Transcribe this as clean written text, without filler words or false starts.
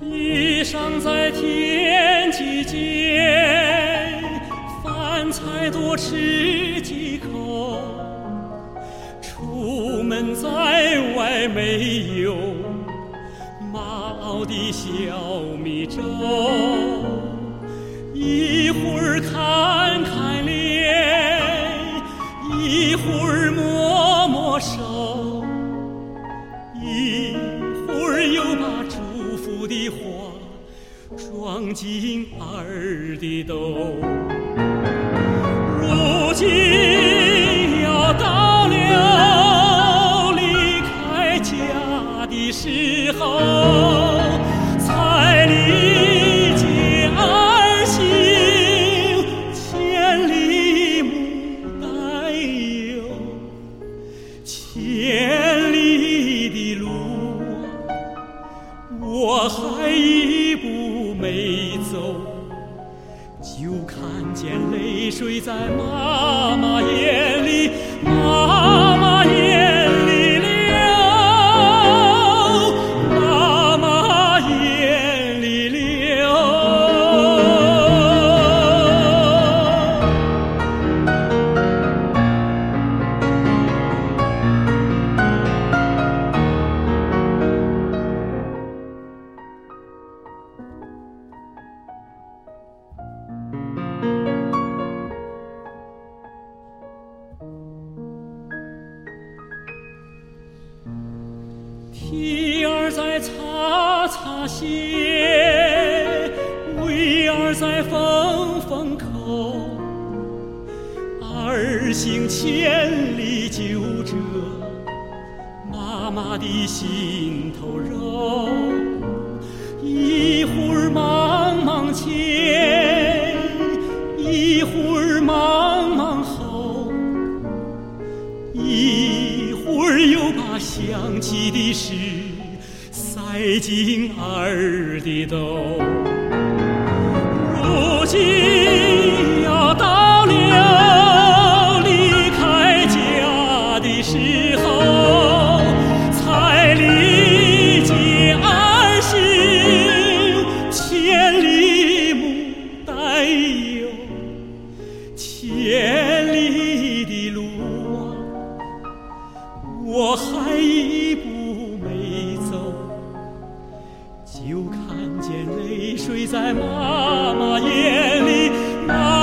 衣裳在天际间，饭菜多吃几口。出门在外没有毛的小米粥，一会儿看看脸，一会儿摸摸手，一会儿又把祝福的话装进儿的兜。如今要到了离开家的时候，才理解儿行千里母担忧，千里的路我还一步没走，就看见泪水在妈妈眼里，妈妈眼里流，妈妈眼里流。蹄儿在擦擦鞋，胃儿在缝缝口，儿行千里就这妈妈的心头肉，一会儿忙忙前，一会儿忙忙后，一会儿又把想起的事塞进儿的兜。如今要到了离开家的时候，才理解儿行千里母担忧，千里的路我还一步没走，就看见泪水在妈妈眼里。